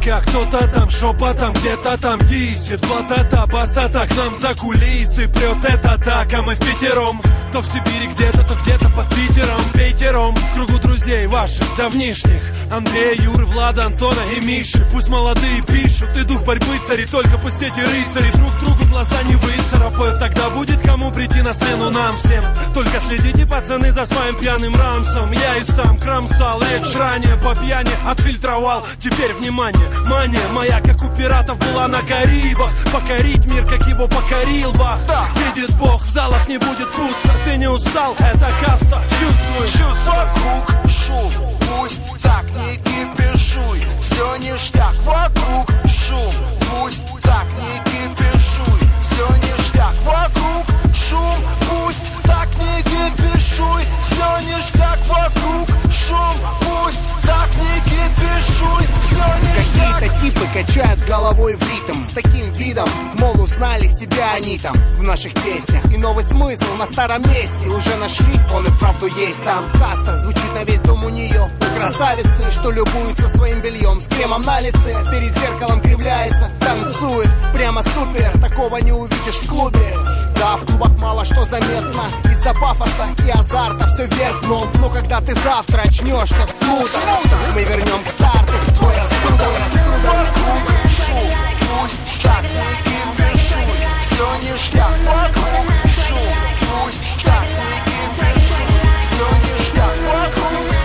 как кто-то там шепотом где-то там дисит. Вот это басата к нам за кулисы прет это так, а мы впятером. То в Сибири где-то, то где-то под Питером. Пятером в кругу друзей ваших давнишних: Андрея, Юры, Влада, Антона и Миши. Пусть молодые пишут, и дух борьбы царит. Только пусть эти рыцари друг другу глаза не выцарапают. Тогда будет кому прийти на смену нам всем. Только следите, пацаны, за своим пьяным рамсом. Я и сам кромсал, эдж ранее по пьяни отфильтровал. Теперь внимание, мания моя, как у пиратов, была на Карибах. Покорить мир, как его покорил Бах. Видит Бог, в залах не будет пусто. Ты не устал, это каста, чувствуй. Вокруг шум, пусть так не кипишуй. Все ништяк, вокруг шум, пусть так не кипишуй. Все ништяк, вокруг шум, пусть так не кипишуй. Все ништяк, вокруг шум, пусть так не кипишуй. Все ништяк. Какие-то типы качают головой в ритм с таким видом, мол, узнали себя они там в наших песнях. И новый смысл на старом месте уже нашли, он и вправду есть там. Каста звучит на весь дом у нее. Красавицы, что любуются своим бельем с кремом на лице, перед зеркалом кривляется, танцует, прямо супер. Такого не увидишь в клубе. Да, в клубах мало что заметно из-за пафоса и азарта все вверх дном. Но когда ты завтра очнешься в смутах, мы вернем к старту твой рассудок. Вокруг шум, пусть так не кипишуй. Все ништяк, вокруг шум, пусть так не кипишуй. Все ништяк, вокруг